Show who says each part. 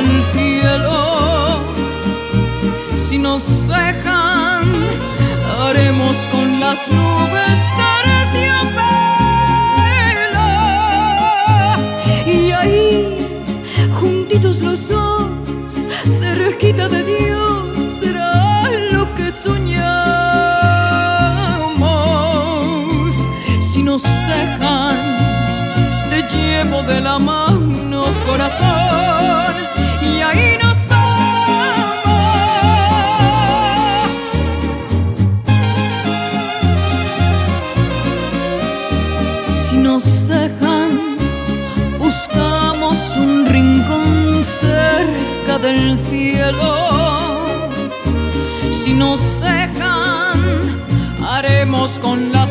Speaker 1: cielo. Si nos dejan, haremos con las nubes terciopelo. Y ahí, juntitos los dos, cerquita de Dios, será lo que soñamos. Si nos dejan, te llevo de la mano, corazón, y ahí nos vamos. Si nos dejan, buscamos un rincón cerca del cielo. Si nos dejan, haremos con las